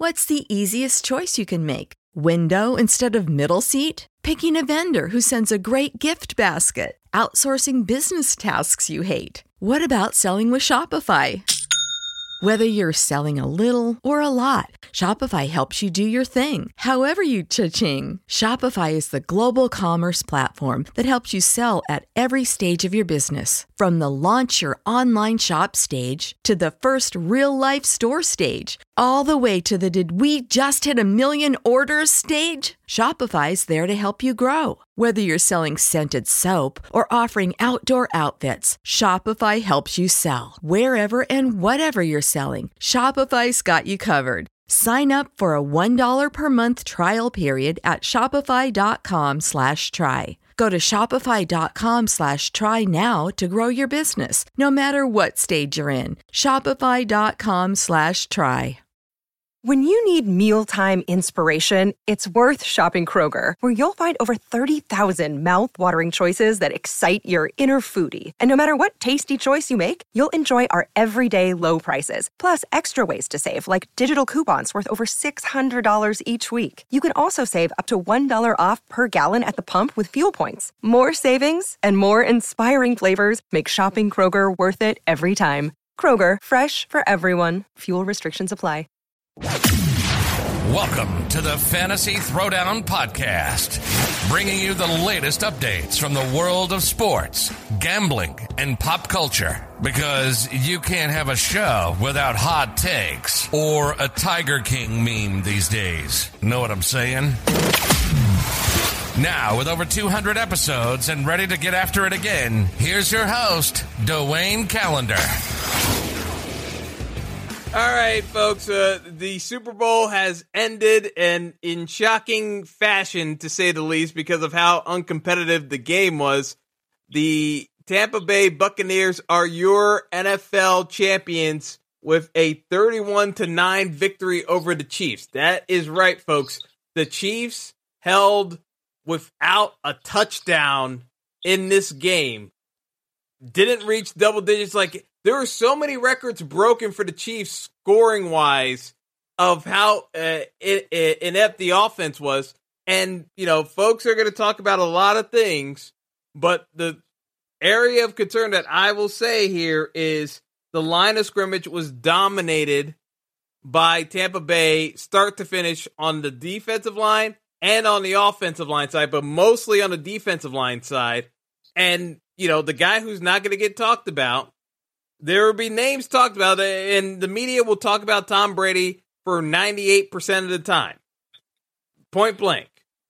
What's the easiest choice you can make? Window instead of middle seat? Picking a vendor who sends a great gift basket? Outsourcing business tasks you hate? What about selling with Shopify? Whether you're selling a little or a lot, Shopify helps you do your thing, however you cha-ching. Shopify is the global commerce platform that helps you sell at every stage of your business. From the launch your online shop stage to the first real-life store stage, all the way to the did we just hit a million orders stage. Shopify's there to help you grow. Whether you're selling scented soap or offering outdoor outfits, Shopify helps you sell. Wherever and whatever you're selling, Shopify's got you covered. Sign up for a $1 per month trial period at shopify.com/try. Go to shopify.com/try now to grow your business, no matter what stage you're in. Shopify.com/try. When you need mealtime inspiration, it's worth shopping Kroger, where you'll find over 30,000 mouth-watering choices that excite your inner foodie. And no matter what tasty choice you make, you'll enjoy our everyday low prices, plus extra ways to save, like digital coupons worth over $600 each week. You can also save up to $1 off per gallon at the pump with fuel points. More savings and more inspiring flavors make shopping Kroger worth it every time. Kroger, fresh for everyone. Fuel restrictions apply. Welcome to the Fantasy Throwdown Podcast, bringing you the latest updates from the world of sports, gambling, and pop culture. Because you can't have a show without hot takes or a Tiger King meme these days. Know what I'm saying? Now, with over 200 episodes and ready to get after it again, here's your host, Dwayne Callender. All right, folks, the Super Bowl has ended, and in shocking fashion, to say the least, because of how uncompetitive the game was. The Tampa Bay Buccaneers are your NFL champions with a 31-9 victory over the Chiefs. That is right, folks. The Chiefs held without a touchdown in this game. Didn't reach double digits. Like, there were so many records broken for the Chiefs scoring-wise of how inept the offense was. And, you know, folks are going to talk about a lot of things, but the area of concern that I will say here is the line of scrimmage was dominated by Tampa Bay start to finish on the defensive line and on the offensive line side, but mostly on the defensive line side. And, you know, the guy who's not going to get talked about, there will be names talked about, and the media will talk about Tom Brady for 98% of the time. Point blank.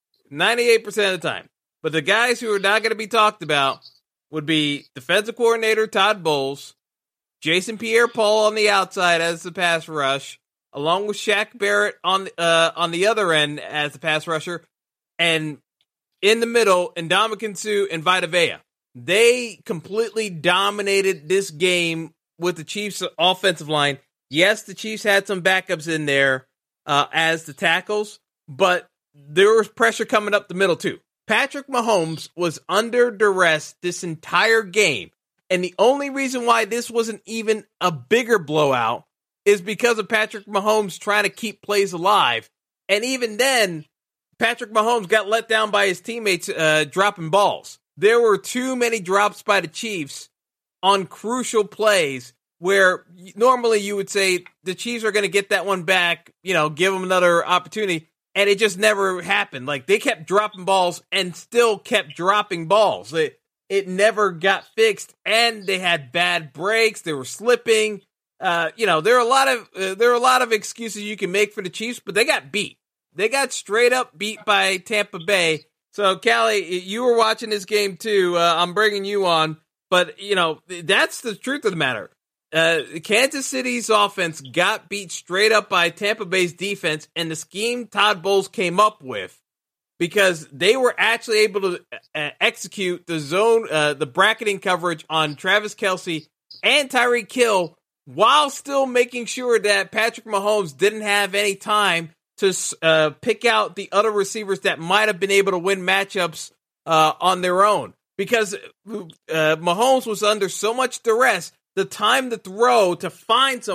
98% of the time. But the guys who are not going to be talked about would be defensive coordinator Todd Bowles, Jason Pierre-Paul on the outside as the pass rush, along with Shaq Barrett on the other end as the pass rusher, and in the middle, Ndamukong Suh and Vita Vea. They completely dominated this game with the Chiefs' offensive line. Yes, the Chiefs had some backups in there as the tackles, but there was pressure coming up the middle too. Patrick Mahomes was under duress this entire game, and the only reason why this wasn't even a bigger blowout is because of Patrick Mahomes trying to keep plays alive. And even then, Patrick Mahomes got let down by his teammates dropping balls. There were too many drops by the Chiefs on crucial plays where normally you would say the Chiefs are going to get that one back, you know, give them another opportunity, and it just never happened. Like, they kept dropping balls and still kept dropping balls. It never got fixed, and they had bad breaks. They were slipping. You know, there are a lot of excuses you can make for the Chiefs, but they got beat. They got straight up beat by Tampa Bay. So, Callie, you were watching this game too. I'm bringing you on. But, you know, that's the truth of the matter. Kansas City's offense got beat straight up by Tampa Bay's defense and the scheme Todd Bowles came up with, because they were actually able to execute the zone, the bracketing coverage on Travis Kelce and Tyreek Hill while still making sure that Patrick Mahomes didn't have any time to pick out the other receivers that might have been able to win matchups on their own. Because Mahomes was under so much duress, the time to throw to find someone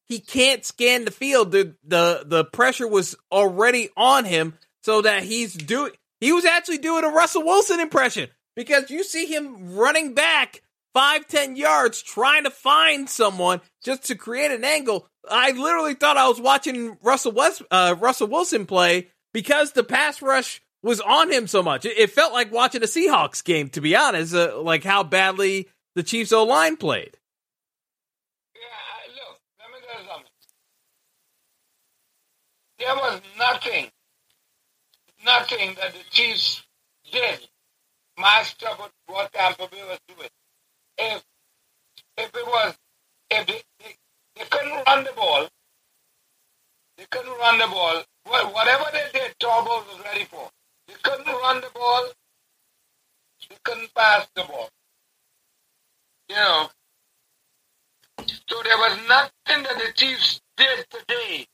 he can't scan the field. The pressure was already on him, so that he was actually doing a Russell Wilson impression, because you see him running back 5-10 yards trying to find someone just to create an angle. I literally thought I was watching Russell Wilson play, because the pass rush was on him so much. It felt like watching a Seahawks game, to be honest, like how badly the Chiefs O-line played. Yeah, look, let me tell you something. There was nothing that the Chiefs did matched up with what Tampa Bay was doing. If they couldn't run the ball, whatever they did, Todd Bowles was ready for. They couldn't run the ball, they couldn't pass the ball. You know, so there was nothing that the Chiefs did today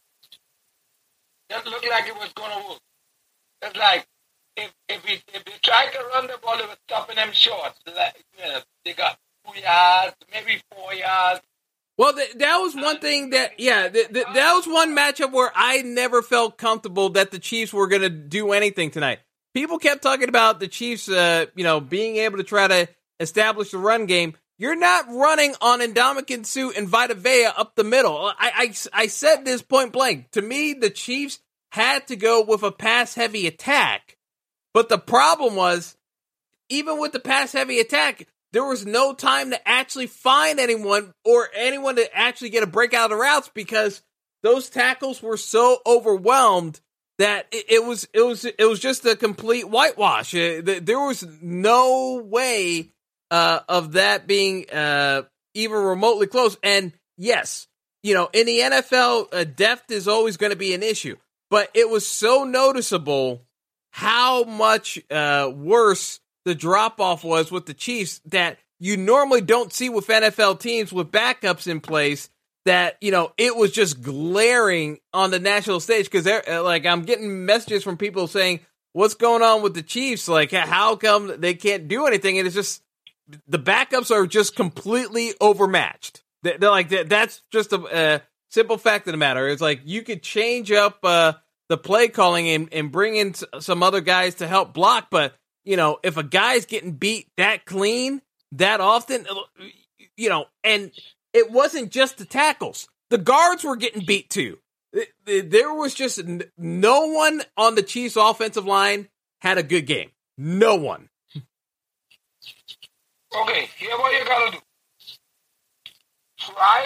that looked like it was going to work. It's like, if they tried to run the ball, it was stopping them short. Like, you know, they got 2 yards, maybe 4 yards. Well, that was one thing that was one matchup where I never felt comfortable that the Chiefs were going to do anything tonight. People kept talking about the Chiefs, being able to try to establish the run game. You're not running on Ndamukong Suh and Vita Vea up the middle. I said this point blank. To me, the Chiefs had to go with a pass-heavy attack. But the problem was, even with the pass-heavy attack, there was no time to actually find anyone to actually get a break out of the routes, because those tackles were so overwhelmed that it was just a complete whitewash. There was no way of that being even remotely close. And yes, in the NFL, depth is always going to be an issue, but it was so noticeable how much worse the drop-off was with the Chiefs that you normally don't see with NFL teams with backups in place, that, it was just glaring on the national stage, because I'm getting messages from people saying, what's going on with the Chiefs? Like, how come they can't do anything? And it's just, the backups are just completely overmatched. They're like, that's just a simple fact of the matter. It's like, you could change up the play calling and bring in some other guys to help block, but if a guy's getting beat that clean, that often, and it wasn't just the tackles. The guards were getting beat too. There was just no one on the Chiefs' offensive line had a good game. No one. Okay, here's what you gotta do. Try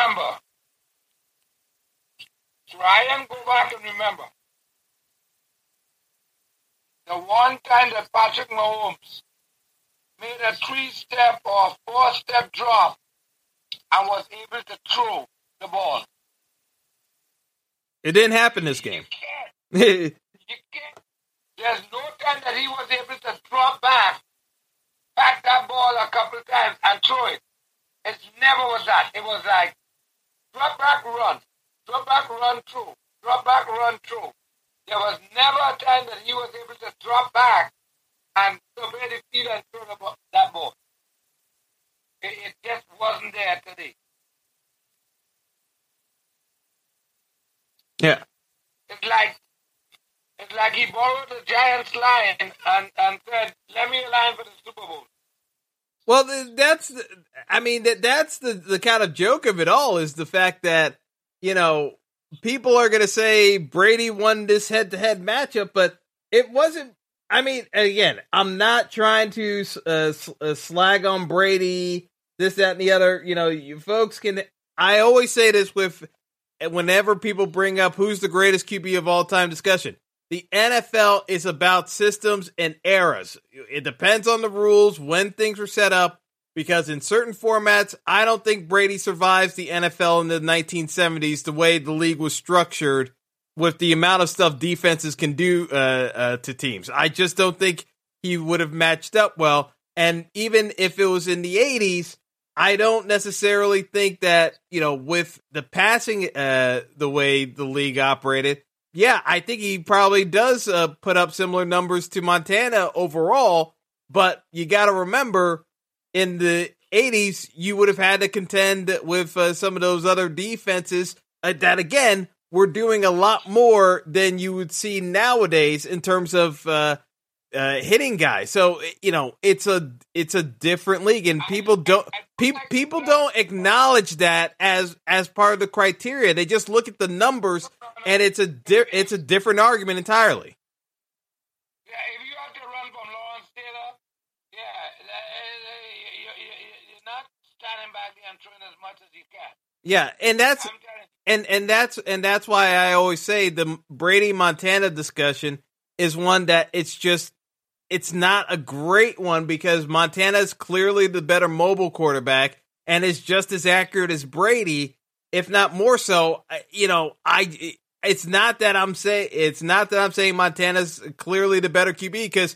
and go back and remember. The one time that Patrick Mahomes made a 3-step or 4-step drop and was able to throw the ball. It didn't happen this game. You can't. There's no time that he was able to drop back that ball a couple of times and throw it. It never was that. It was like, drop back, run. Drop back, run, through. Drop back, run, through. There was never a time that he was able to drop back and survey the field and throw that ball. It just wasn't there today. Yeah. It's like he borrowed the Giants line and said, let me align for the Super Bowl. Well, that's the kind of joke of it all, is the fact that, people are going to say Brady won this head-to-head matchup, but it wasn't. I mean, again, I'm not trying to slag on Brady, this, that, and the other. You folks can. I always say this whenever people bring up who's the greatest QB of all time discussion. The NFL is about systems and eras. It depends on the rules, when things were set up, because in certain formats, I don't think Brady survives the NFL in the 1970s, the way the league was structured with the amount of stuff defenses can do to teams. I just don't think he would have matched up well. And even if it was in the 80s, I don't necessarily think that, with the passing, the way the league operated, yeah, I think he probably does put up similar numbers to Montana overall, but you got to remember, in the '80s, you would have had to contend with some of those other defenses that, again, were doing a lot more than you would see nowadays in terms of hitting guys. So, it's a different league, and people don't acknowledge that as part of the criteria. They just look at the numbers, and it's a different argument entirely. Yeah, if you have to run from Lawrence Taylor, you're not standing back there and throwing as much as you can. Yeah, and that's why I always say the Brady Montana discussion is one that it's not a great one, because Montana is clearly the better mobile quarterback and is just as accurate as Brady, if not more so. It's not that I'm saying Montana's clearly the better QB, because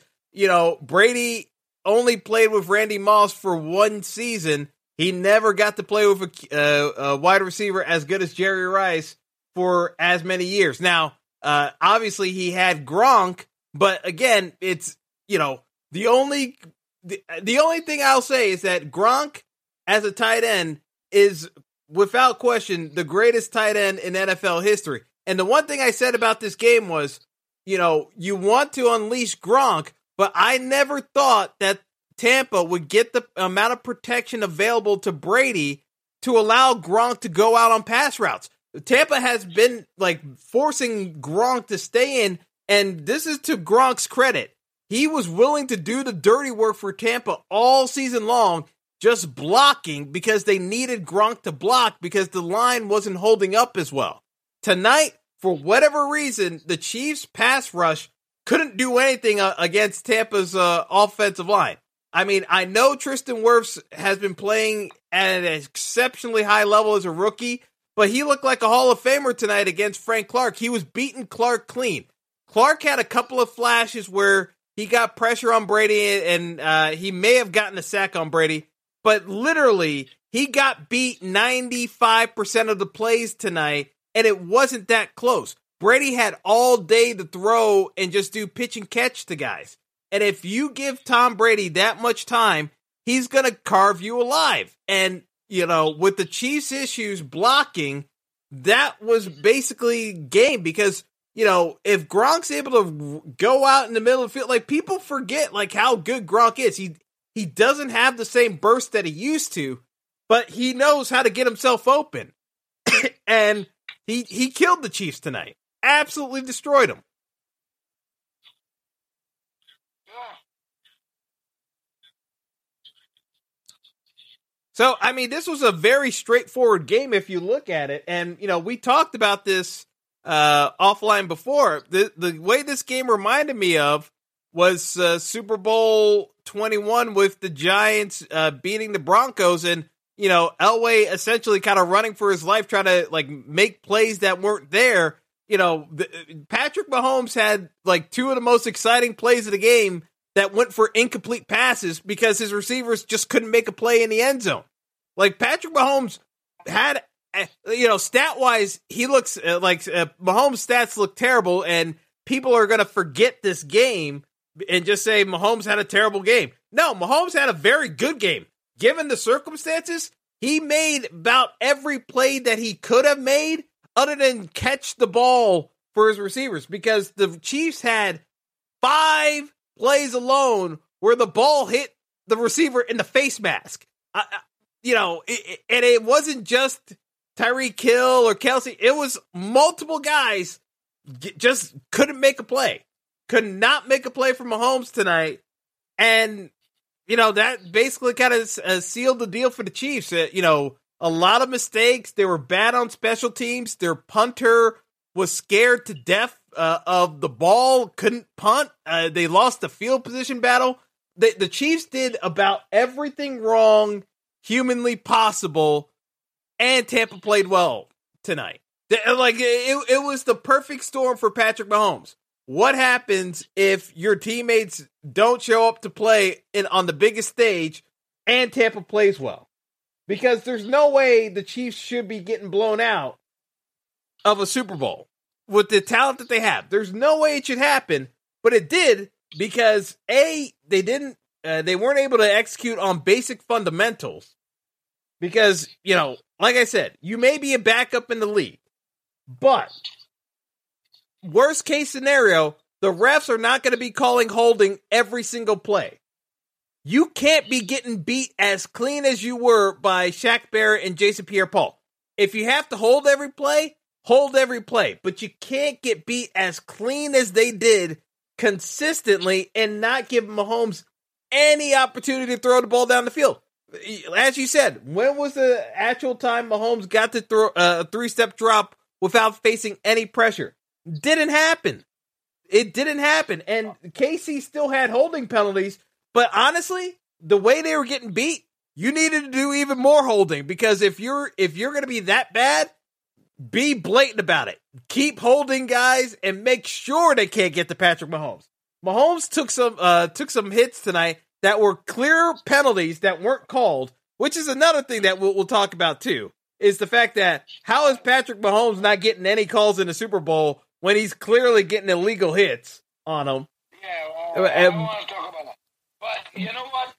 Brady only played with Randy Moss for one season. He never got to play with a wide receiver as good as Jerry Rice for as many years. Now, obviously he had Gronk, but again, it's the only thing I'll say is that Gronk as a tight end is without question the greatest tight end in NFL history. And the one thing I said about this game was, you want to unleash Gronk, but I never thought that Tampa would get the amount of protection available to Brady to allow Gronk to go out on pass routes. Tampa has been forcing Gronk to stay in, and this is to Gronk's credit. He was willing to do the dirty work for Tampa all season long, just blocking because they needed Gronk to block because the line wasn't holding up as well. Tonight, for whatever reason, the Chiefs' pass rush couldn't do anything against Tampa's offensive line. I mean, I know Tristan Wirfs has been playing at an exceptionally high level as a rookie, but he looked like a Hall of Famer tonight against Frank Clark. He was beating Clark clean. Clark had a couple of flashes where he got pressure on Brady, and he may have gotten a sack on Brady, but literally, he got beat 95% of the plays tonight, and it wasn't that close. Brady had all day to throw and just do pitch and catch to guys. And if you give Tom Brady that much time, he's going to carve you alive. And, with the Chiefs' issues blocking, that was basically game, because, if Gronk's able to go out in the middle of the field, people forget, how good Gronk is. He doesn't have the same burst that he used to, but he knows how to get himself open. And he killed the Chiefs tonight. Absolutely destroyed them. So, I mean, this was a very straightforward game if you look at it. And, we talked about this offline before. The way this game reminded me of was Super Bowl 21 with the Giants beating the Broncos, and, Elway essentially kind of running for his life, trying to, make plays that weren't there. Patrick Mahomes had, two of the most exciting plays of the game that went for incomplete passes because his receivers just couldn't make a play in the end zone. Patrick Mahomes had, stat-wise, he looks Mahomes' stats look terrible, and people are going to forget this game and just say Mahomes had a terrible game. No, Mahomes had a very good game. Given the circumstances, he made about every play that he could have made other than catch the ball for his receivers, because the Chiefs had 5 plays alone where the ball hit the receiver in the face mask. And it wasn't just Tyreek Hill or Kelsey. It was multiple guys just couldn't make a play. Could not make a play for Mahomes tonight. And, that basically kind of sealed the deal for the Chiefs. A lot of mistakes. They were bad on special teams. Their punter was scared to death of the ball, couldn't punt. They lost the field position battle. The Chiefs did about everything wrong humanly possible, and Tampa played well tonight. It was the perfect storm for Patrick Mahomes. What happens if your teammates don't show up to play on the biggest stage and Tampa plays well? Because there's no way the Chiefs should be getting blown out of a Super Bowl with the talent that they have. There's no way it should happen, but it did, because A, they didn't they weren't able to execute on basic fundamentals because, like I said, you may be a backup in the league, but worst case scenario, the refs are not going to be calling holding every single play. You can't be getting beat as clean as you were by Shaq Barrett and Jason Pierre-Paul. If you have to hold every play, but you can't get beat as clean as they did consistently and not give Mahomes any opportunity to throw the ball down the field. As you said, when was the actual time Mahomes got to throw a 3-step drop without facing any pressure? Didn't happen. It didn't happen. And KC still had holding penalties, but honestly, the way they were getting beat, you needed to do even more holding, because if you're going to be that bad, be blatant about it. Keep holding guys and make sure they can't get to Patrick Mahomes. Mahomes took some hits tonight that were clear penalties that weren't called, which is another thing that we'll talk about too, is the fact that how is Patrick Mahomes not getting any calls in the Super Bowl when he's clearly getting illegal hits on him? Yeah, well, I don't want to talk about that. But you know what?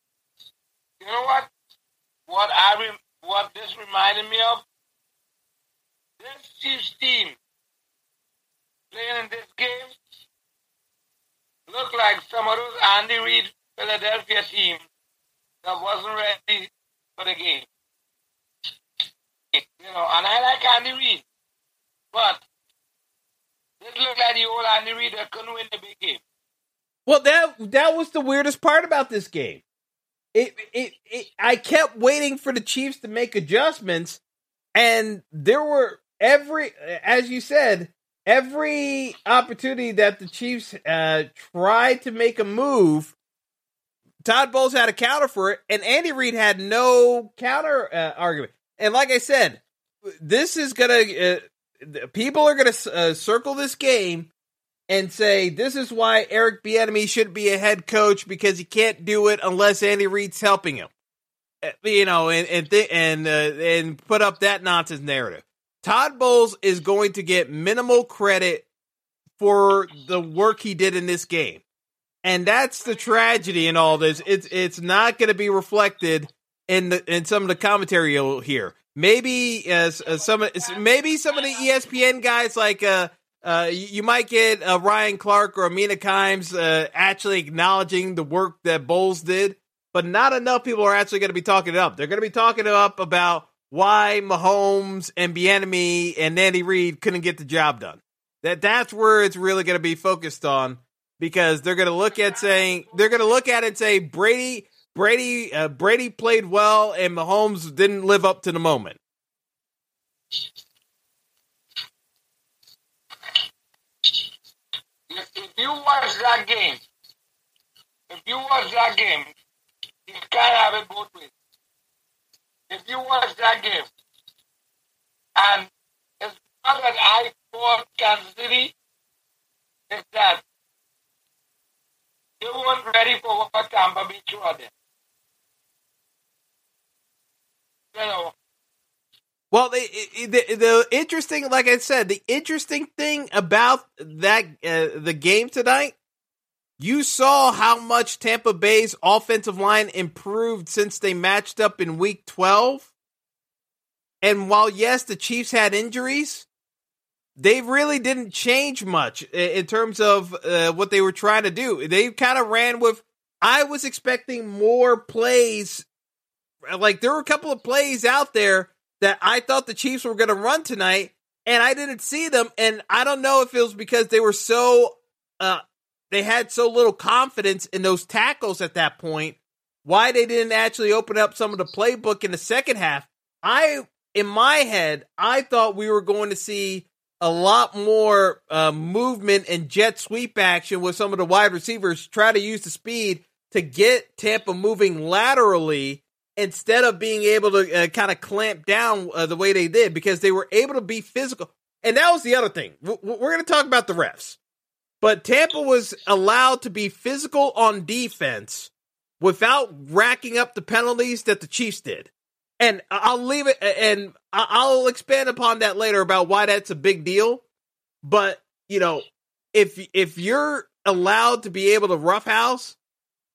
What this reminded me of? This Chiefs team playing in this game looked like some of those Andy Reid Philadelphia team that wasn't ready for the game. And I like Andy Reid, but this looked like the old Andy Reid that couldn't win the big game. Well, that was the weirdest part about this game. I kept waiting for the Chiefs to make adjustments, and there were as you said, every opportunity that the Chiefs tried to make a move, Todd Bowles had a counter for it, and Andy Reid had no counter argument. And like I said, this is gonna people are gonna circle this game and say this is why Eric Bieniemy should be a head coach, because he can't do it unless Andy Reid's helping him. And put up that nonsense narrative. Todd Bowles is going to get minimal credit for the work he did in this game. And that's the tragedy in all this. It's not going to be reflected in some of the commentary you'll hear. Maybe some of the ESPN guys, like you might get Ryan Clark or Amina Kimes actually acknowledging the work that Bowles did, but not enough people are actually going to be talking it up. They're going to be talking it up about why Mahomes and Bieniemy and Andy Reid couldn't get the job done. That's where it's really going to be focused on, because they're going to look at it and say Brady played well and Mahomes didn't live up to the moment. If you watch that game, you can't have it both ways. If you watch that game, and it's not that I fought Kansas City, it's that they weren't ready for what Tampa Bay threw at them. Well, the interesting, like I said, the interesting thing about that the game tonight, you saw how much Tampa Bay's offensive line improved since they matched up in Week 12. And while, yes, the Chiefs had injuries, they really didn't change much in terms of what they were trying to do. They kind of ran with, I was expecting more plays. Like, there were a couple of plays out there that I thought the Chiefs were going to run tonight, and I didn't see them. And I don't know if it was because they were they had so little confidence in those tackles at that point, why they didn't actually open up some of the playbook in the second half. In my head, I thought we were going to see a lot more movement and jet sweep action with some of the wide receivers, try to use the speed to get Tampa moving laterally instead of being able to kind of clamp down the way they did, because they were able to be physical. And that was the other thing. We're going to talk about the refs. But Tampa was allowed to be physical on defense without racking up the penalties that the Chiefs did. And I'll leave it, and I'll expand upon that later about why that's a big deal. But, if you're allowed to be able to roughhouse,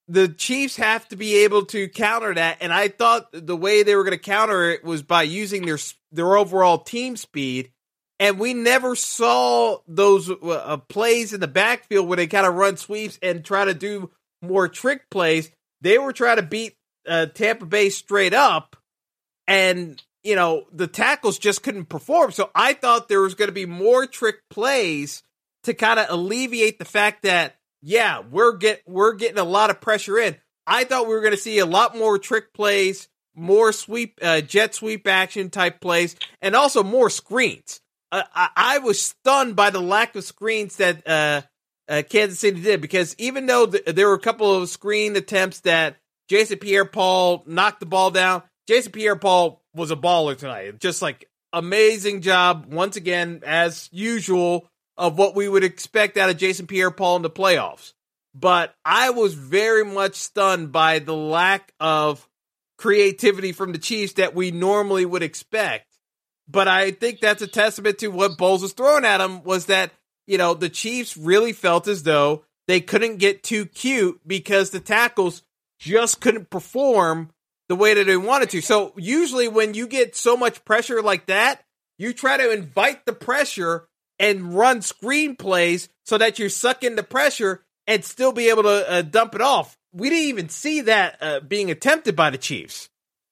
the Chiefs have to be able to counter that, and I thought the way they were going to counter it was by using their overall team speed, and we never saw those plays in the backfield where they kind of run sweeps and try to do more trick plays. They were trying to beat Tampa Bay straight up, and the tackles just couldn't perform. So I thought there was going to be more trick plays to kind of alleviate the fact that, yeah, we're getting a lot of pressure in. I thought we were going to see a lot more trick plays, more jet sweep action type plays, and also more screens. I was stunned by the lack of screens that Kansas City did, because even though there were a couple of screen attempts that Jason Pierre-Paul knocked the ball down, Jason Pierre-Paul was a baller tonight. Just like amazing job once again, as usual, of what we would expect out of Jason Pierre-Paul in the playoffs. But I was very much stunned by the lack of creativity from the Chiefs that we normally would expect. But I think that's a testament to what Bowles was throwing at him, was that, the Chiefs really felt as though they couldn't get too cute because the tackles just couldn't perform the way that they wanted to. So usually when you get so much pressure like that, you try to invite the pressure and run screen plays so that you suck in the pressure and still be able to dump it off. We didn't even see that being attempted by the Chiefs.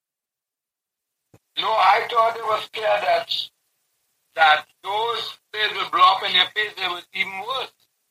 No, I thought it was clear that those plays will blow up in their face. They was even worse.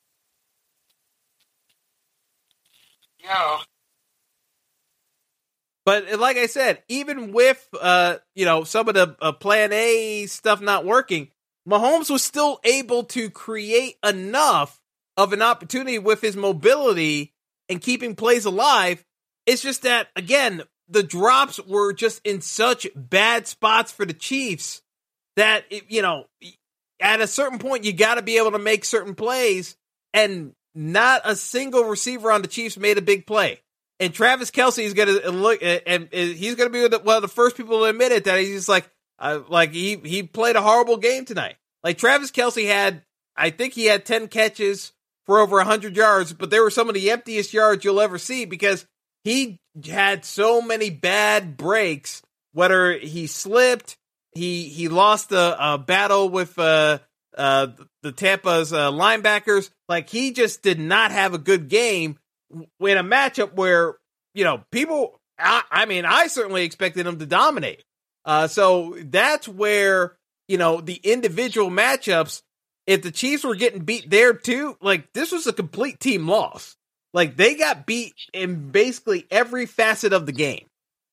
But like I said, even with some of the plan A stuff not working, Mahomes was still able to create enough of an opportunity with his mobility and keeping plays alive. It's just that, again, the drops were just in such bad spots for the Chiefs that, at a certain point, you got to be able to make certain plays, and not a single receiver on the Chiefs made a big play. And Travis Kelce is going to look, and he's going to be one of the first people to admit it, that he's just he played a horrible game tonight. Like, Travis Kelce I think he had 10 catches for over 100 yards, but they were some of the emptiest yards you'll ever see, because he had so many bad breaks, whether he slipped, he lost a battle with the Tampa's linebackers. Like, he just did not have a good game in a matchup where, people, I certainly expected him to dominate. So that's where, the individual matchups, if the Chiefs were getting beat there too, like, this was a complete team loss. Like, they got beat in basically every facet of the game.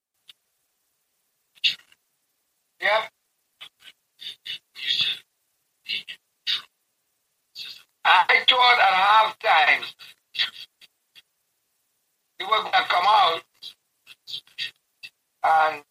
Yeah. I thought at halftime he was going to come out and,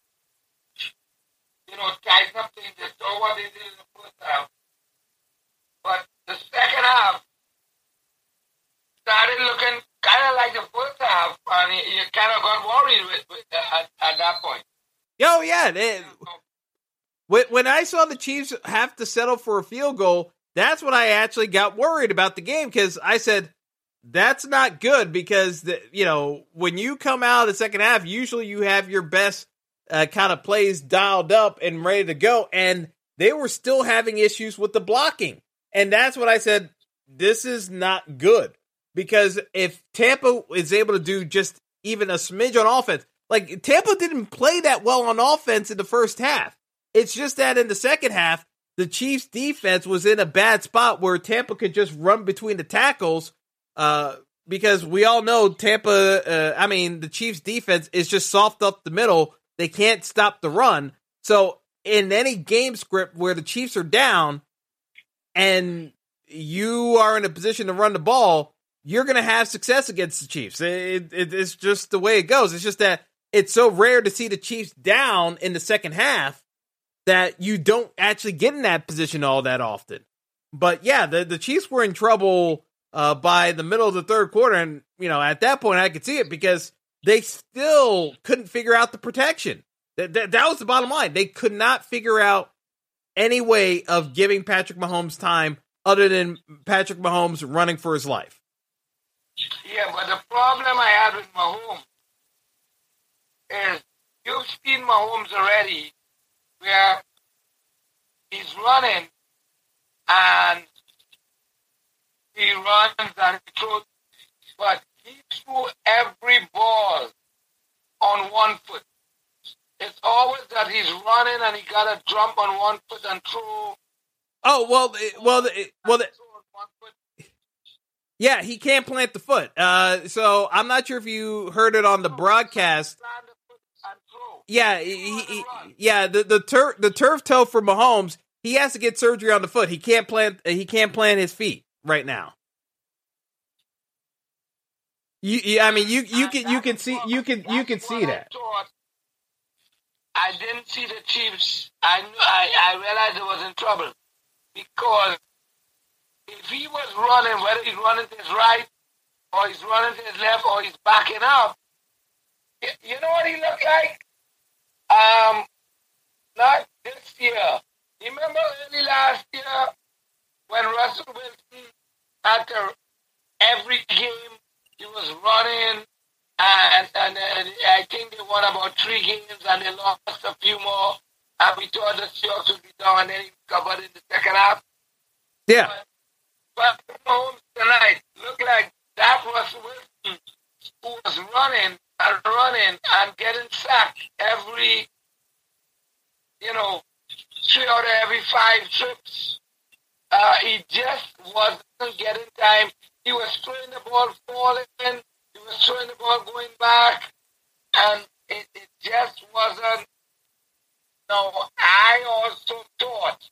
tighten up things. They saw what they did in the first half. But the second half started looking kind of like the first half, and you kind of got worried at that point. Oh, yeah. When I saw the Chiefs have to settle for a field goal, that's when I actually got worried about the game, because I said, that's not good, because, when you come out of the second half, usually you have your best kind of plays dialed up and ready to go, and they were still having issues with the blocking. And that's what I said, this is not good. Because if Tampa is able to do just even a smidge on offense, like, Tampa didn't play that well on offense in the first half. It's just that in the second half, the Chiefs defense was in a bad spot where Tampa could just run between the tackles, because we all know the Chiefs defense is just soft up the middle. They can't stop the run. So in any game script where the Chiefs are down and you are in a position to run the ball, you're going to have success against the Chiefs. It's just the way it goes. It's just that it's so rare to see the Chiefs down in the second half that you don't actually get in that position all that often. But yeah, the Chiefs were in trouble by the middle of the third quarter. And, at that point I could see it, because they still couldn't figure out the protection. That was the bottom line. They could not figure out any way of giving Patrick Mahomes time other than Patrick Mahomes running for his life. Yeah, but the problem I had with Mahomes is you've seen Mahomes already where he's running and he runs and he throws, but he threw every ball on one foot. It's always that he's running and he got to jump on one foot and throw. Yeah, he can't plant the foot. So I'm not sure if you heard it on the broadcast. Yeah, the turf toe for Mahomes, he has to get surgery on the foot. He can't plant his feet right now. You can see that. I didn't see the Chiefs. I realized I was in trouble because if he was running, whether he's running to his right or he's running to his left or he's backing up, you know what he looked like? Not this year. You remember early last year when Russell Wilson had to, every game he was running and I think they won about 3 games and they lost a few more and we thought the Seahawks would be down and then he recovered in the second half. Yeah. But Mahomes tonight looked like that Russell Wilson who was running and getting sacked every, 3 out of every 5 trips. He just wasn't getting time. He was throwing the ball falling. He was throwing the ball going back. And it just wasn't. No, I also thought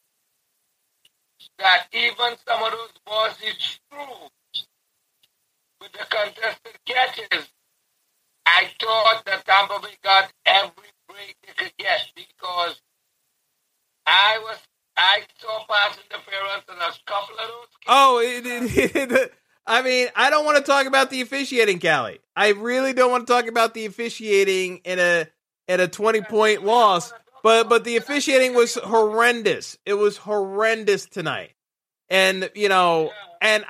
that even some of those balls he threw with the contested catches, I thought that Tampa Bay got every break they could get because I saw pass interference in a couple of those games. I mean, I don't want to talk about the officiating, Callie. I really don't want to talk about the officiating in a 20-point loss. But the officiating was horrendous. It was horrendous tonight. And and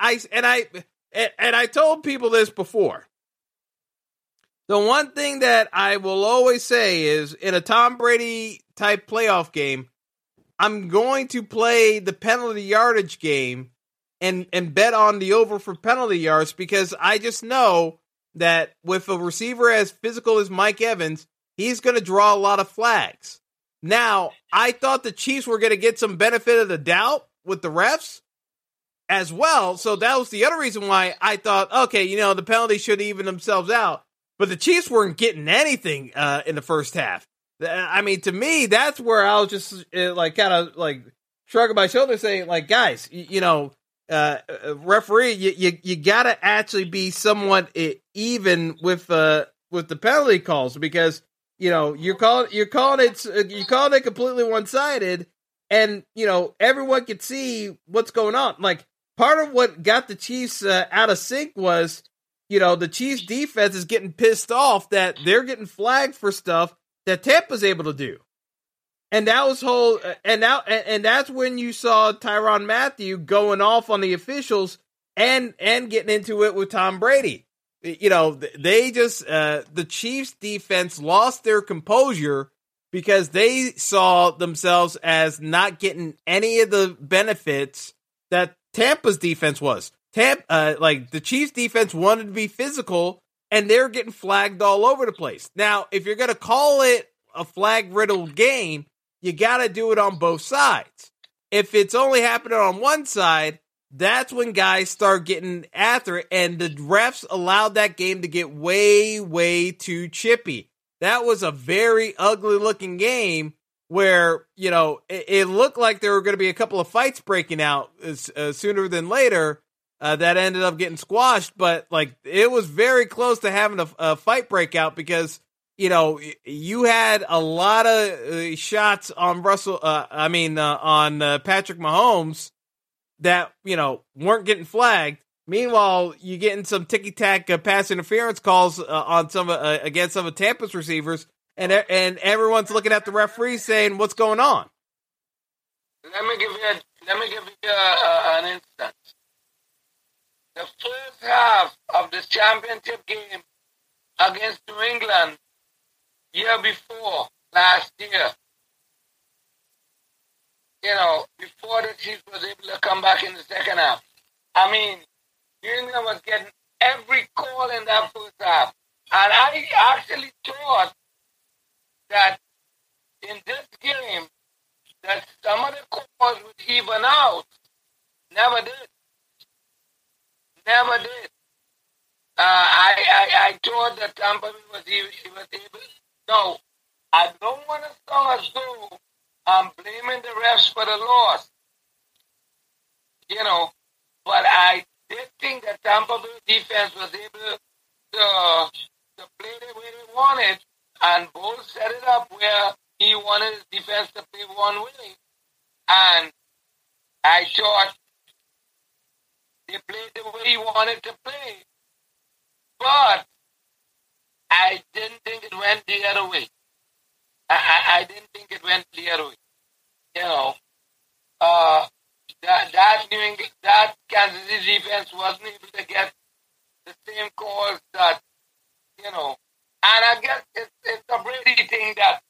I told people this before. The one thing that I will always say is in a Tom Brady type playoff game, I'm going to play the penalty yardage game and bet on the over for penalty yards because I just know that with a receiver as physical as Mike Evans, he's going to draw a lot of flags. Now, I thought the Chiefs were going to get some benefit of the doubt with the refs as well. So that was the other reason why I thought, okay, the penalty should even themselves out. But the Chiefs weren't getting anything in the first half. I mean, to me, that's where I was just kind of shrugging my shoulders saying, guys, referee, you got to actually be somewhat even with the penalty calls because, you're calling it completely one-sided and, everyone could see what's going on. Part of what got the Chiefs out of sync was, the Chiefs defense is getting pissed off that they're getting flagged for stuff that Tampa's able to do. And that was and that's when you saw Tyrann Mathieu going off on the officials and getting into it with Tom Brady. They just the Chiefs defense lost their composure because they saw themselves as not getting any of the benefits that Tampa's defense was. The Chiefs defense wanted to be physical and they're getting flagged all over the place. Now, if you're going to call it a flag-riddled game, you got to do it on both sides. If it's only happening on one side, that's when guys start getting after it, and the refs allowed that game to get way, way too chippy. That was a very ugly-looking game where, it looked like there were going to be a couple of fights breaking out sooner than later that ended up getting squashed, but, it was very close to having a fight break out because you had a lot of shots on on Patrick Mahomes that, weren't getting flagged. Meanwhile, you're getting some ticky-tack pass interference calls on against some of Tampa's receivers, and everyone's looking at the referee saying, "What's going on?" Let me give you an instance. the first half of the championship game against New England year before, last year, before the Chiefs was able to come back in the second half. I mean, New England was getting every call in that first half. And I actually thought that in this game, that some of the calls would even out. Never did. Never did. I thought that Tampa Bay was able. No, I don't want to sound as though I'm blaming the refs for the loss. But I did think that Tampa Bay defense was able to play the way they wanted, and Bowles set it up where he wanted his defense to play one way. And I thought they played the way he wanted to play. But I didn't think it went the other way. I didn't think it went the other way. That Kansas City defense wasn't able to get the same calls that, and I guess it's a Brady thing that,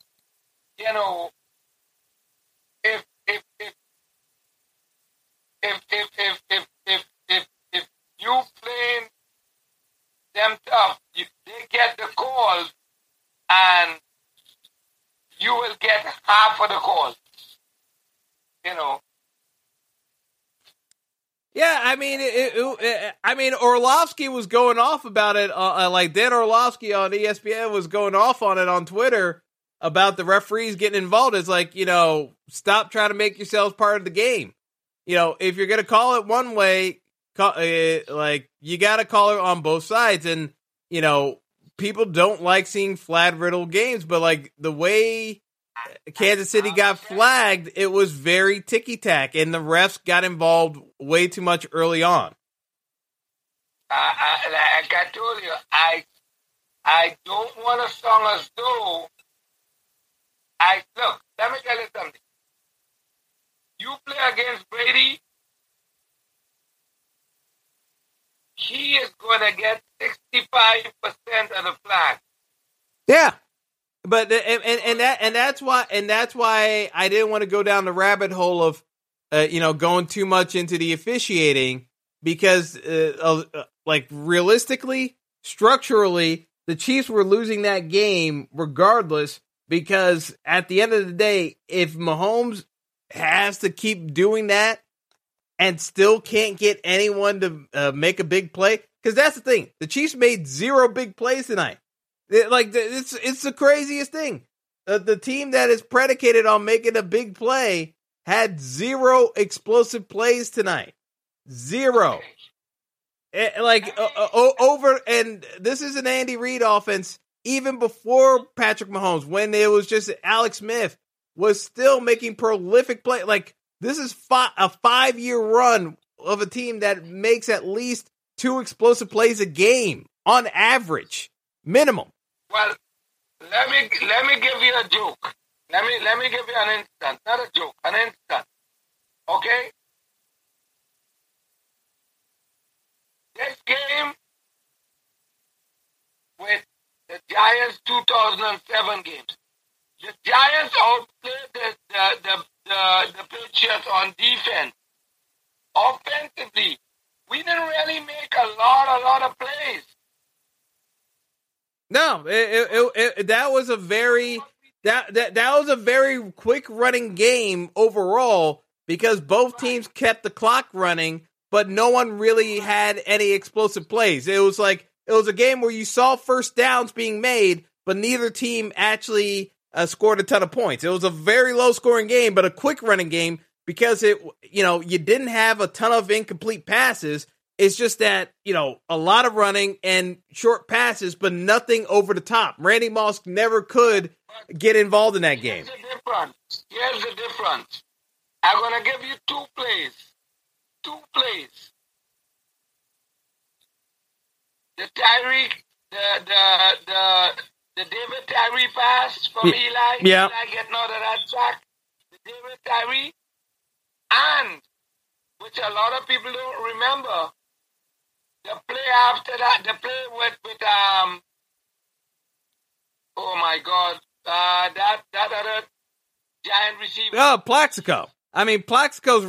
if you playing them tough, they get the calls, and you will get half of the calls. Yeah, I mean, Orlovsky was going off about it. Like Dan Orlovsky on ESPN was going off on it on Twitter about the referees getting involved. It's like, stop trying to make yourselves part of the game. If you're going to call it one way, you got to call it on both sides. And, people don't like seeing flag riddled games, but like the way Kansas City got flagged, it was very ticky-tack, and the refs got involved way too much early on. Like I told you, I don't want to sound as though look, let me tell you something. You play against Brady, he is going to get 65% of the flag. Yeah. But that's why I didn't want to go down the rabbit hole of going too much into the officiating, because realistically, structurally, the Chiefs were losing that game regardless, because at the end of the day, if Mahomes has to keep doing that and still can't get anyone to make a big play, because that's the thing, the Chiefs made 0 big plays tonight. It's the craziest thing. The team that is predicated on making a big play had 0 explosive plays tonight. 0. Over, and this is an Andy Reid offense. Even before Patrick Mahomes, when it was just Alex Smith, was still making prolific play. Like, this is a 5-year run of a team that makes at least 2 explosive plays a game on average, minimum. Well, let me give you a joke. Let me give you an instant, not a joke, an instant. Okay? This game with the Giants 2007 games. The Giants outplayed the Patriots on defense. Offensively, we didn't really make a lot of plays. No, that was a very quick running game overall, because both teams kept the clock running, but no one really had any explosive plays. It was a game where you saw first downs being made, but neither team actually scored a ton of points. It was a very low scoring game, but a quick running game, because you didn't have a ton of incomplete passes. It's just that, a lot of running and short passes, but nothing over the top. Randy Moss never could get involved in that game. Here's the difference. I'm going to give you 2 plays. 2 plays. The Tyreek, the David Tyree pass from Eli. Yeah. Eli getting out of that track. The David Tyree. And, which a lot of people don't remember, the play after that, the play with oh my God, that other giant receiver. Oh, Plaxico. I mean, Plaxico's.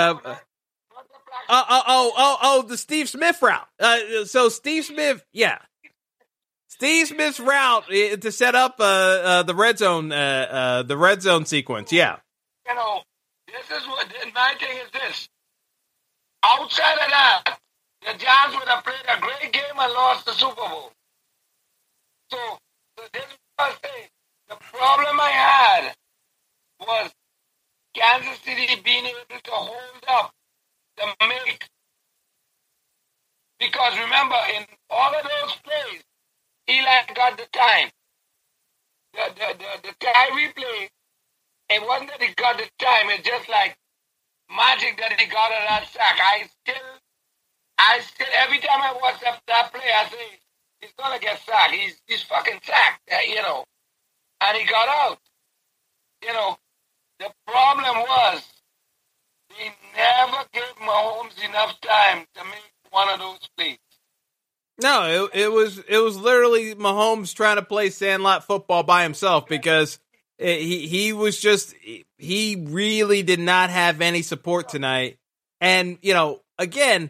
The Steve Smith route. So Steve Smith, yeah. Steve Smith's route to set up the red zone sequence, yeah. You know, this is what my thing is. This outside of that, the Giants would have played a great game and lost the Super Bowl. So this is what I say. The problem I had was Kansas City being able to hold up the make. Because remember, in all of those plays, Eli got the time. The Tyree play, it wasn't that he got the time, it's just like magic that he got on that sack. I still, every time I watch that play, I say, he's gonna get sacked. He's fucking sacked, you know. And he got out. You know, the problem was, they never gave Mahomes enough time to make one of those plays. No, it was literally Mahomes trying to play sandlot football by himself because he really did not have any support tonight. And, you know, again,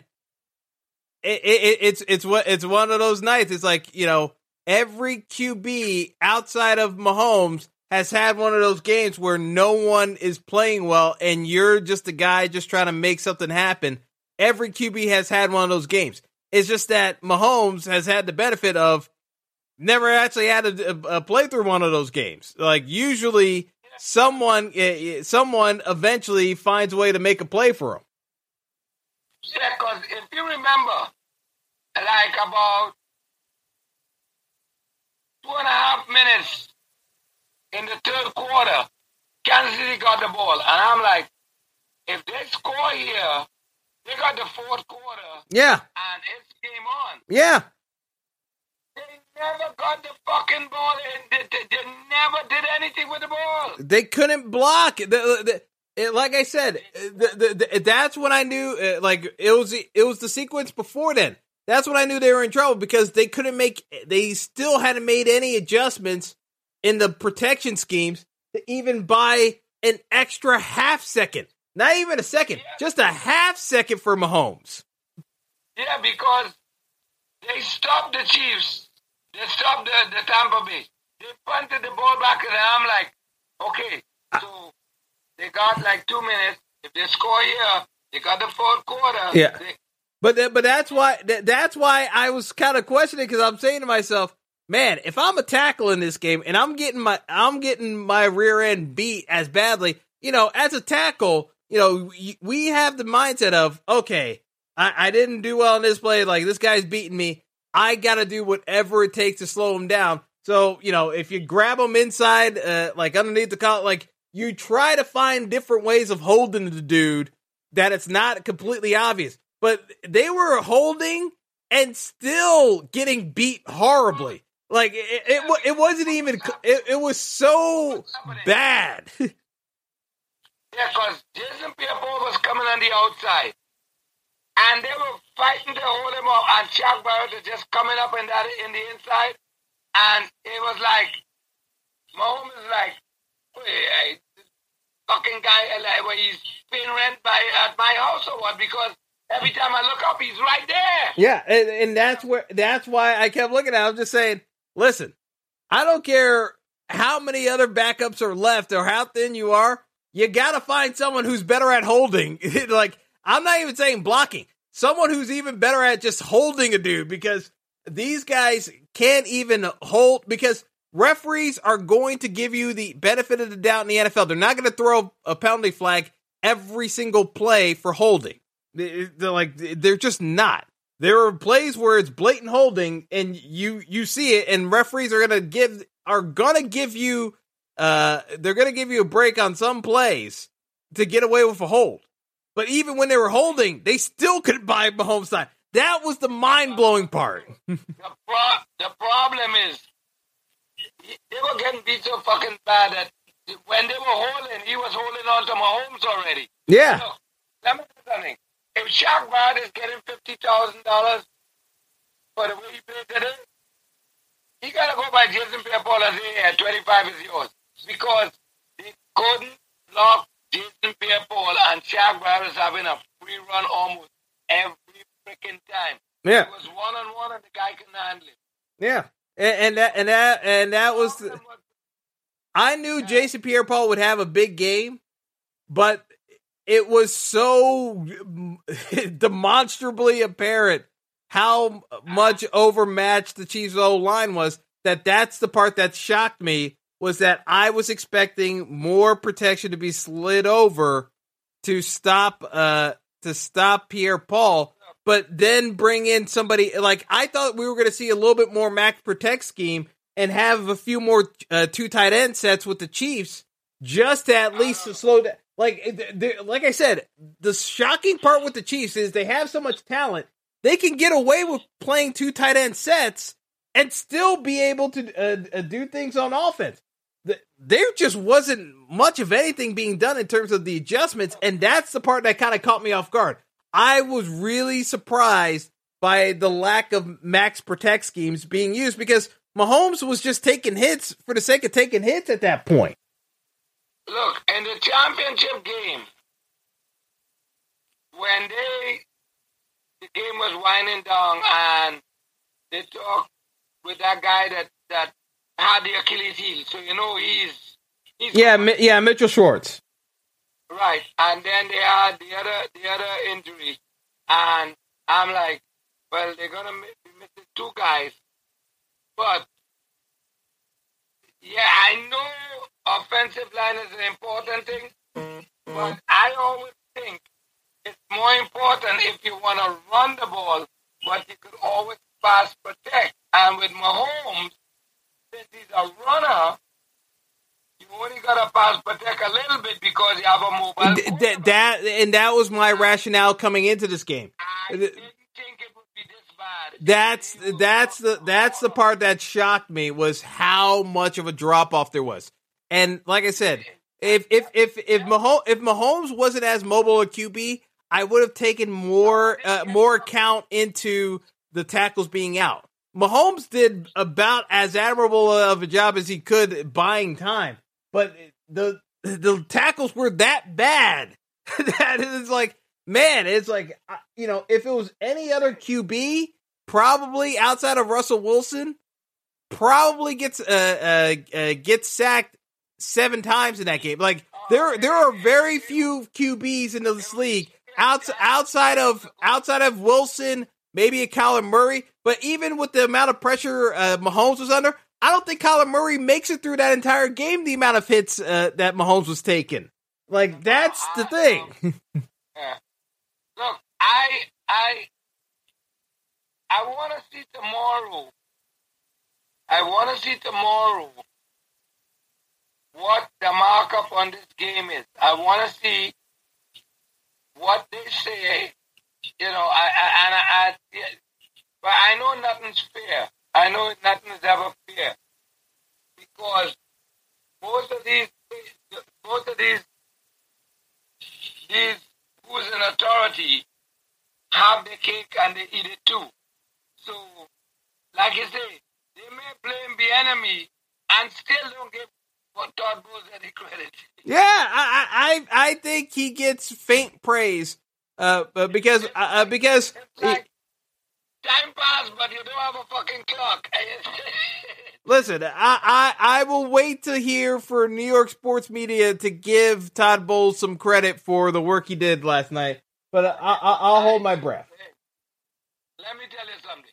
it's one of those nights. It's like, you know, every QB outside of Mahomes has had one of those games where no one is playing well and you're just a guy just trying to make something happen. Every QB has had one of those games. It's just that Mahomes has had the benefit of never actually had a play through one of those games. Like usually someone eventually finds a way to make a play for him. Yeah, because if you remember, like about 2.5 minutes in the third quarter, Kansas City got the ball. And I'm like, if they score here, they got the fourth quarter. Yeah. And it's game on. Yeah. They never got the fucking ball. They never did anything with the ball. They couldn't block. Like I said, that's when I knew, like, it was the sequence before then. That's when I knew they were in trouble because they still hadn't made any adjustments in the protection schemes to even buy an extra half second. Not even a second, just a half second for Mahomes. Yeah, because they stopped the Chiefs. They stopped the Tampa Bay. They punted the ball back, and I'm like, okay, so they got like 2 minutes. If they score here, they got the fourth quarter. Yeah, but that's why I was kind of questioning because I'm saying to myself, man, if I'm a tackle in this game and I'm getting my rear end beat as badly, you know, as a tackle. You know, we have the mindset of, okay, I didn't do well in this play. Like, this guy's beating me. I got to do whatever it takes to slow him down. So, you know, if you grab him inside, like underneath the collar, like you try to find different ways of holding the dude that it's not completely obvious. But they were holding and still getting beat horribly. Like, it wasn't even, it was so bad. Yeah, because Jason Pierre-Paul was coming on the outside. And they were fighting to hold him up. And Shaq Barrett was just coming up in the inside. And it was like, Mahomes is like, hey, this fucking guy, like, well, he's paying rent at my house or what? Because every time I look up, he's right there. Yeah, and that's why I kept looking at him. I was just saying, listen, I don't care how many other backups are left or how thin you are. You got to find someone who's better at holding. Like, I'm not even saying blocking. Someone who's even better at just holding a dude because these guys can't even hold because referees are going to give you the benefit of the doubt in the NFL. They're not going to throw a penalty flag every single play for holding. They're just not. There are plays where it's blatant holding and you see it and referees are going to give you they're going to give you a break on some plays to get away with a hold. But even when they were holding, they still couldn't buy Mahomes time. That was the mind-blowing part. The problem is, they were getting beat so fucking bad that when they were holding, he was holding on to Mahomes already. Yeah. So, let me tell you something. If Shaq Barrett is getting $50,000, for the way he played today, he got to go by Jason Pierre-Paul and say, 25 is yours. Because they couldn't block Jason Pierre-Paul, and Shaq Barrett was having a free run almost every freaking time. Yeah. It was one-on-one, and the guy couldn't handle it. Yeah. And that was I knew Jason Pierre-Paul would have a big game, but it was so demonstrably apparent how much overmatched the Chiefs' O-line was that's the part that shocked me, was that I was expecting more protection to be slid over to stop Pierre-Paul, but then bring in somebody like I thought we were going to see a little bit more max protect scheme and have a few more 2 tight end sets with the Chiefs just to at least slow down. Like I said, the shocking part with the Chiefs is they have so much talent, they can get away with playing 2 tight end sets and still be able to do things on offense. There just wasn't much of anything being done in terms of the adjustments, and that's the part that kind of caught me off guard. I was really surprised by the lack of max protect schemes being used because Mahomes was just taking hits for the sake of taking hits at that point. Look, in the championship game, when the game was winding down and they talked with that guy that had the Achilles heel, so you know he's Mitchell Schwartz. Right, and then they had the other injury, and I'm like, well, they're gonna be missing 2 guys, but yeah, I know offensive line is an important thing, but I always think it's more important if you want to run the ball, but you could always pass protect, and with Mahomes, since he's a runner, you only got to pass protect a little bit because you have a mobile. That was my rationale coming into this game. I didn't think it would be this bad. That's the part that shocked me, was how much of a drop off there was. And like I said, if Mahomes wasn't as mobile a QB, I would have taken more account into the tackles being out. Mahomes did about as admirable of a job as he could buying time, but the tackles were that bad that it's like, man, it's like, if it was any other QB, probably outside of Russell Wilson, probably gets sacked 7 times in that game. Like there are very few QBs in this league outside of Wilson, maybe a Kyler Murray, but even with the amount of pressure Mahomes was under, I don't think Kyler Murray makes it through that entire game, the amount of hits that Mahomes was taking. Like, that's the thing. Yeah. Look, I want to see tomorrow. I want to see tomorrow what the markup on this game is. I want to see what they say. But I know nothing's fair. I know nothing is ever fair because most of these who's in authority have the cake and they eat it too. So, like you say, they may blame the enemy and still don't give Todd Bowles any credit. Yeah, I think he gets faint praise because it's like time passed, but you don't have a fucking clock. Listen, I will wait to hear for New York sports media to give Todd Bowles some credit for the work he did last night, but I'll hold my breath. Let me tell you something.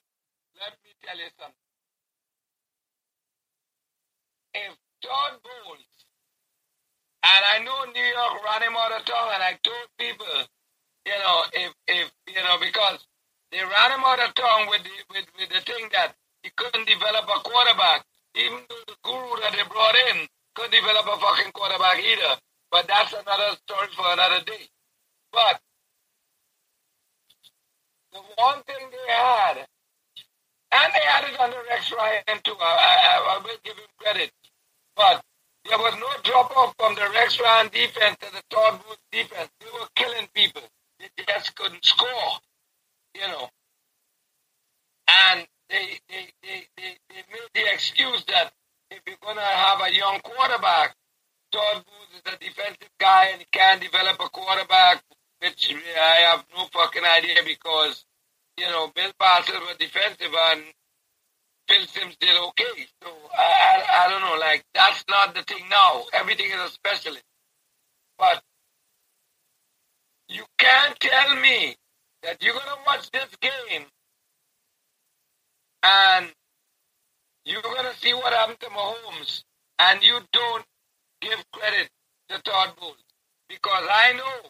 If Todd Bowles, and I know New York ran him out of town, and I told people, because they ran him out of town with the thing that he couldn't develop a quarterback. Even though the guru that they brought in couldn't develop a fucking quarterback either. But that's another story for another day. But the one thing they had, and they had it under Rex Ryan too, I will give him credit. But there was no drop-off from the Rex Ryan defense to the Todd Bowles defense. They were killing people. They just couldn't score, And excuse that if you're going to have a young quarterback, Todd Bowles is a defensive guy and he can't develop a quarterback, which I have no fucking idea because, Bill Parcells was defensive and Phil Simms did okay. So I don't know, like that's not the thing now. Everything is a specialist. But you can't tell me that you're going to watch this game and you're going to see what happened to Mahomes and you don't give credit to Todd Bowles. Because I know,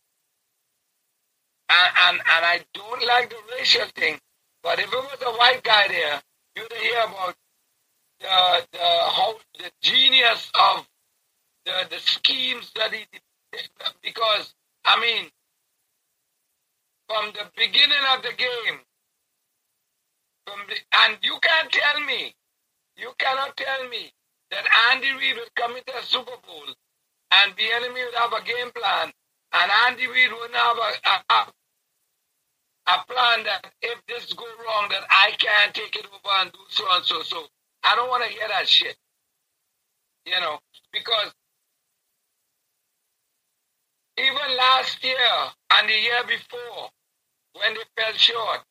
and I don't like the racial thing, but if it was a white guy there, you'd hear about the genius of the schemes that he did. Because, I mean, from the beginning of the game, and you cannot tell me that Andy Reid would come into a Super Bowl and the enemy would have a game plan and Andy Reid wouldn't have a plan that if this go wrong that I can't take it over and do so and so. So I don't want to hear that shit. Because even last year and the year before, when they fell short,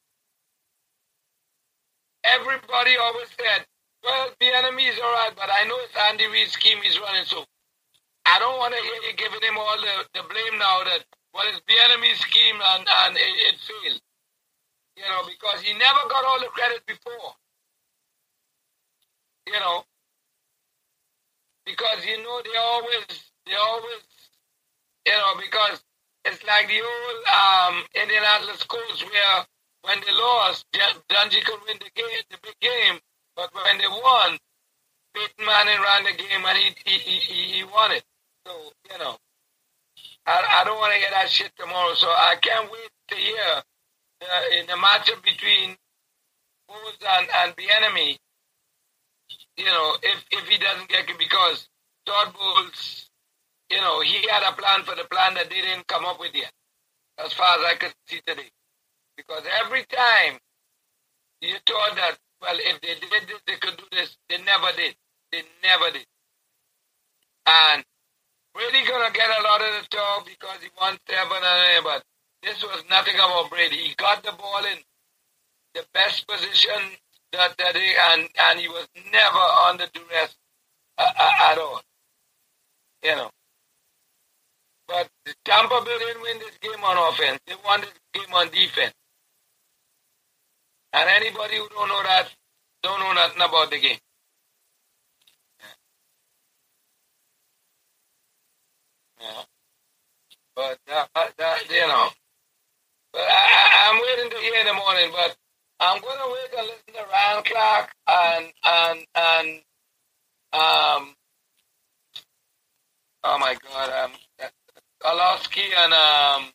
everybody always said, well, the enemy is all right, but I know it's Andy Reid's scheme he's running, so I don't want to hear you giving him all the blame now that, well, it's the enemy's scheme and it failed. Because he never got all the credit before. Because, they always, because it's like the old Indianapolis Colts where when they lost, Dungy could win the big game, but when they won, Peyton Manning ran the game and he won it. So, I don't want to hear that shit tomorrow. So I can't wait to hear in the matchup between Bowles and the enemy, if he doesn't get it, because Todd Bowles, he had a plan for the plan that they didn't come up with yet, as far as I could see today. Because every time you thought that, well, if they did this, they could do this, they never did. They never did. And Brady gonna get a lot of the talk because he won 7 and but this was nothing about Brady. He got the ball in the best position that day, and he was never under duress at all. But Tampa Bay didn't win this game on offense. They won this game on defense. And anybody who don't know that, don't know nothing about the game. Yeah. But, but I'm waiting to hear in the morning, but I'm going to wait and listen to Ryan Clark and oh my God, Orlovsky and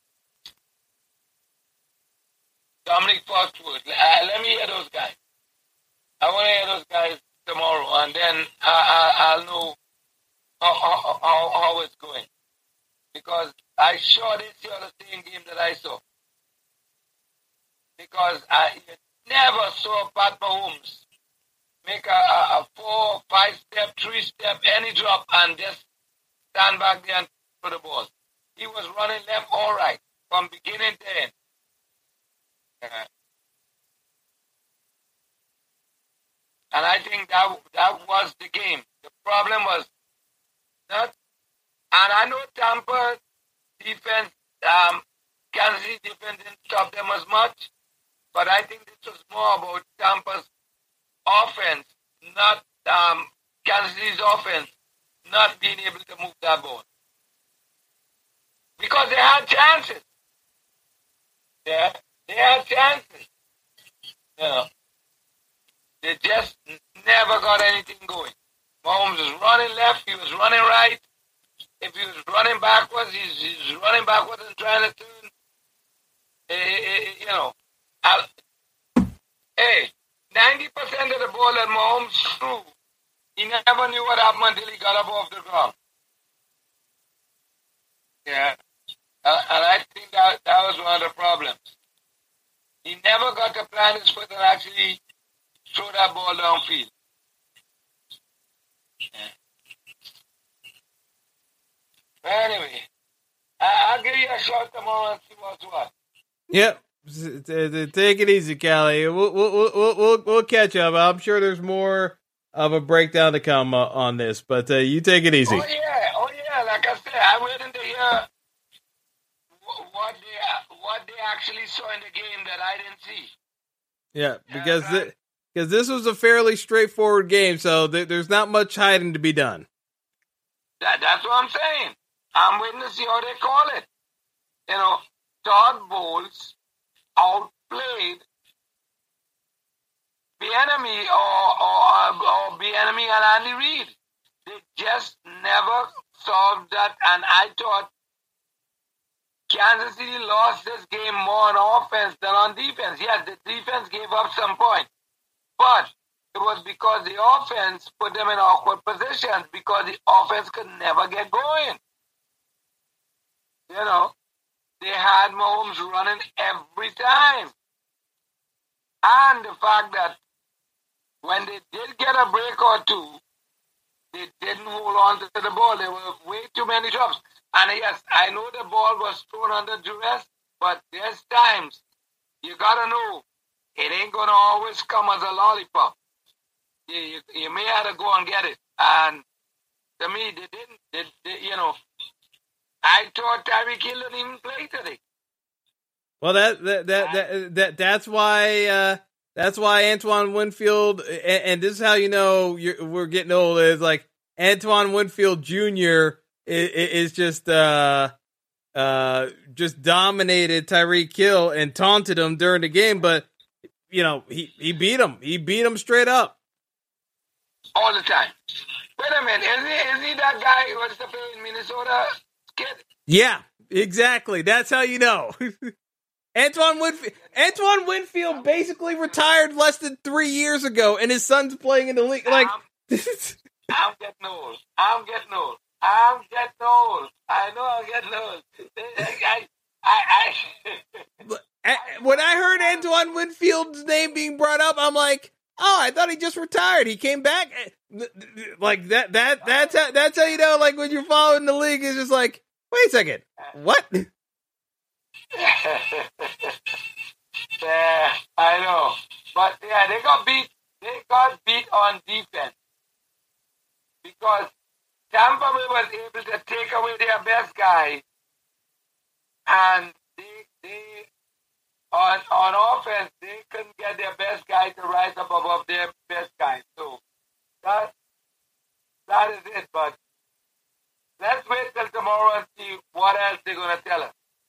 Dominic Foxworth. Let me hear those guys. I want to hear those guys tomorrow, and then I'll know how it's going. Because I sure didn't see the same game that I saw. Because I never saw Pat Mahomes make a 4, 5-step, 3-step, any drop, and just stand back there and throw the ball. He was running left or right from beginning to end. And I think that was the game. The problem was not, and I know Tampa defense, Kansas City defense didn't stop them as much, but I think this was more about Tampa's offense, not Kansas City's offense, not being able to move that ball. Because they had chances. Yeah, they had chances. They just never got anything going. Mahomes was running left, he was running right. If he was running backwards, he's running backwards and trying to turn. Hey, 90% of the ball that Mahomes threw, he never knew what happened until he got up off the ground. Yeah. And I think that was one of the problems. He never got to plant his foot and actually throw that ball downfield. Anyway, I'll give you a shot tomorrow and see what's what. Yep. Take it easy, Callie. We'll catch up. I'm sure there's more of a breakdown to come on this, but you take it easy. Oh yeah. Like I said, I'm waiting to hear what they actually saw in the game that I didn't see. Yeah, because this was a fairly straightforward game, so there's not much hiding to be done. That's what I'm saying. I'm waiting to see how they call it. You know, Todd Bowles outplayed Bieniemy or Bieniemy and Andy Reid. They just never solved that, and I thought Kansas City lost this game more on offense than on defense. Yes, the defense gave up some points, but it was because the offense put them in awkward positions because the offense could never get going. You know, they had Mahomes running every time. And the fact that when they did get a break or two, they didn't hold on to the ball. There were way too many drops. And yes, I know the ball was thrown under duress, but there's times you got to know it ain't going to always come as a lollipop. You may have to go and get it. And to me, they didn't. You know, I thought Tyreek Hill didn't even play today. Well, that's why Antoine Winfield, and this is how you know we're getting old, is like Antoine Winfield Jr. is just dominated Tyreek Hill and taunted him during the game, but you know he beat him. He beat him straight up all the time. Wait a minute, is he that guy who was to play in Minnesota? Kid? Yeah, exactly. That's how you know. Antoine Winfield basically retired less than 3 years ago, and his son's playing in the league. Like, I'm getting old. I know I'm getting old. When I heard Antoine Winfield's name being brought up, I'm like, oh, I thought he just retired. He came back. Like that's how you know. Like when you're following the league, it's just like, wait a second, what? Yeah, I know, but yeah, they got beat. They got beat on defense because Tampa Bay was able to take away their best guy, and they on offense they couldn't get their best guy to rise up above their best guy. So that is it. But let's wait till tomorrow and see what else they're gonna tell us.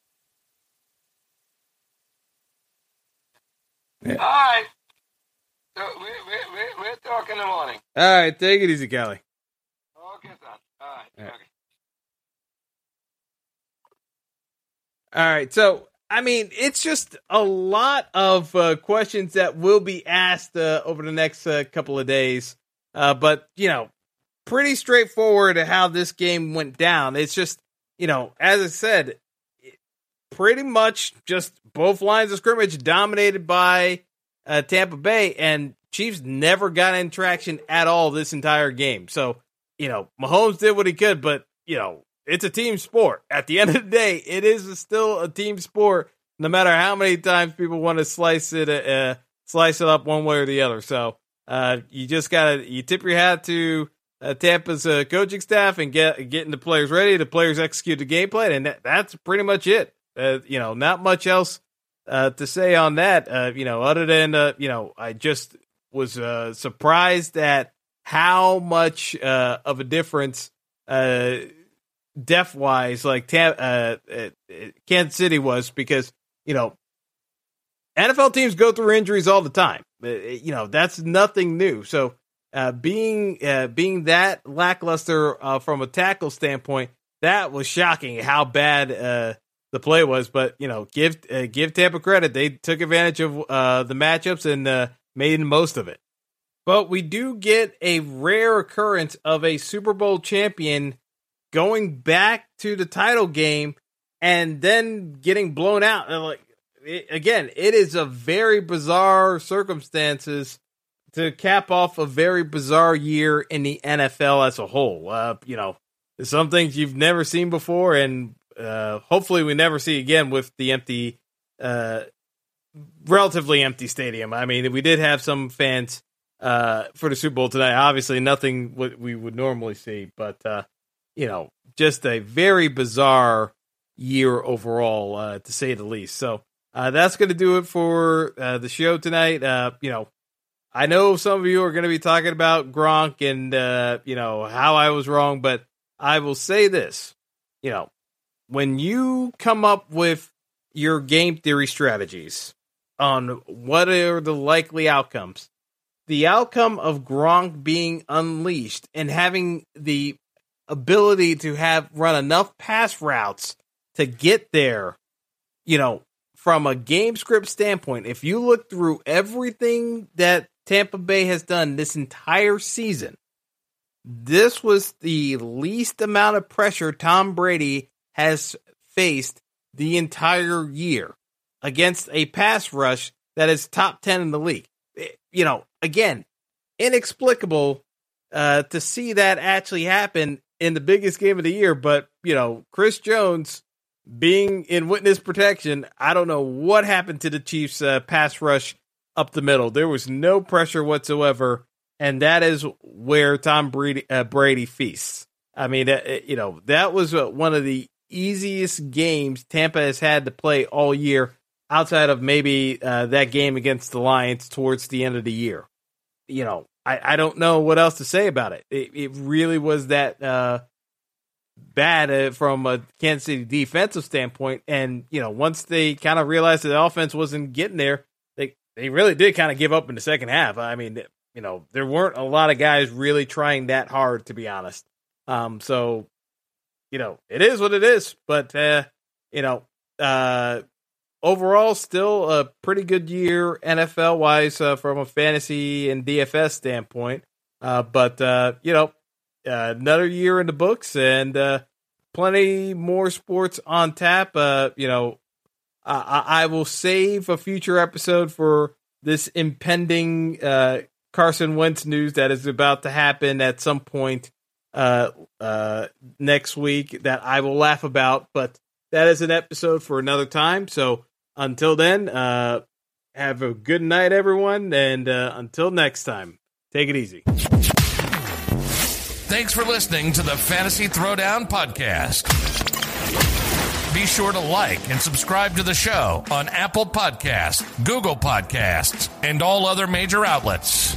Yeah. All right. So we're talking in the morning. All right, take it easy, Callie. Okay, son. All right. Okay. All right. So, I mean, it's just a lot of questions that will be asked over the next couple of days. But, you know, pretty straightforward how this game went down. It's just, you know, as I said, pretty much just both lines of scrimmage dominated by Tampa Bay, and Chiefs never got in traction at all this entire game. So, you know, Mahomes did what he could, but, you know, it's a team sport. At the end of the day, it is still a team sport, no matter how many times people want to slice it up one way or the other. So, you just you tip your hat to Tampa's coaching staff and getting the players ready. The players execute the game plan, and that's pretty much it. You know, not much else to say on that. You know, other than you know, I just was surprised at how much of a difference depth wise, like Kansas City was, because you know, NFL teams go through injuries all the time. You know, that's nothing new. So being that lackluster from a tackle standpoint, that was shocking how bad the play was. But you know, give Tampa credit; they took advantage of the matchups and made the most of it. But we do get a rare occurrence of a Super Bowl champion going back to the title game and then getting blown out. Like, again, it is a very bizarre circumstances to cap off a very bizarre year in the NFL as a whole. You know, some things you've never seen before, and hopefully we never see again with the empty, relatively empty stadium. I mean, we did have some fans for the Super Bowl tonight. Obviously, nothing what we would normally see, but just a very bizarre year overall, to say the least. So that's going to do it for the show tonight. I know some of you are going to be talking about Gronk and how I was wrong, but I will say this: when you come up with your game theory strategies on what are the likely outcomes, the outcome of Gronk being unleashed and having the ability to run enough pass routes to get there, from a game script standpoint, if you look through everything that Tampa Bay has done this entire season, this was the least amount of pressure Tom Brady has faced the entire year against a pass rush that is top 10 in the league. Again, inexplicable to see that actually happen in the biggest game of the year. But, Chris Jones being in witness protection, I don't know what happened to the Chiefs' pass rush up the middle. There was no pressure whatsoever, and that is where Tom Brady feasts. I mean, that was one of the easiest games Tampa has had to play all year, outside of maybe that game against the Lions towards the end of the year. I don't know what else to say about it. It really was that bad from a Kansas City defensive standpoint. And, once they kind of realized that the offense wasn't getting there, they really did kind of give up in the second half. I mean, there weren't a lot of guys really trying that hard, to be honest. So, it is what it is. But, overall, still a pretty good year NFL-wise from a fantasy and DFS standpoint. But another year in the books and plenty more sports on tap. I will save a future episode for this impending Carson Wentz news that is about to happen at some point next week that I will laugh about. But that is an episode for another time. So until then, have a good night, everyone. And until next time, take it easy. Thanks for listening to the Fantasy Throwdown Podcast. Be sure to like and subscribe to the show on Apple Podcasts, Google Podcasts, and all other major outlets.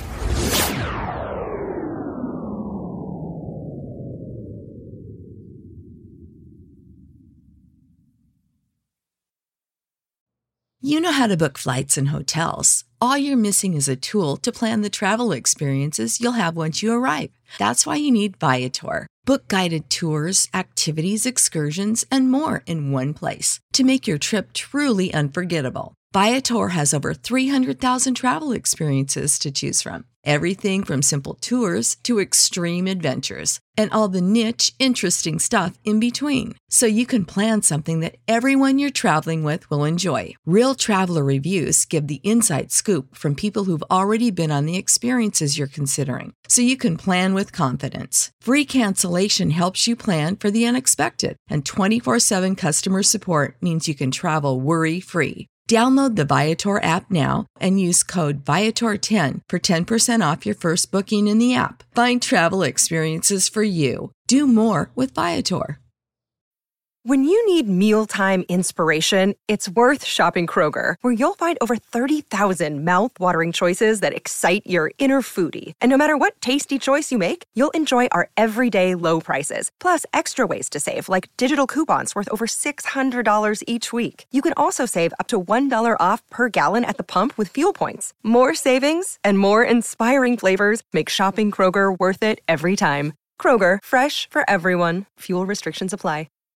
You know how to book flights and hotels. All you're missing is a tool to plan the travel experiences you'll have once you arrive. That's why you need Viator. Book guided tours, activities, excursions, and more in one place to make your trip truly unforgettable. Viator has over 300,000 travel experiences to choose from. Everything from simple tours to extreme adventures and all the niche, interesting stuff in between. So you can plan something that everyone you're traveling with will enjoy. Real traveler reviews give the inside scoop from people who've already been on the experiences you're considering. So you can plan with confidence. Free cancellation helps you plan for the unexpected. And 24/7 customer support means you can travel worry-free. Download the Viator app now and use code Viator10 for 10% off your first booking in the app. Find travel experiences for you. Do more with Viator. When you need mealtime inspiration, it's worth shopping Kroger, where you'll find over 30,000 mouth-watering choices that excite your inner foodie. And no matter what tasty choice you make, you'll enjoy our everyday low prices, plus extra ways to save, like digital coupons worth over $600 each week. You can also save up to $1 off per gallon at the pump with fuel points. More savings and more inspiring flavors make shopping Kroger worth it every time. Kroger, fresh for everyone. Fuel restrictions apply.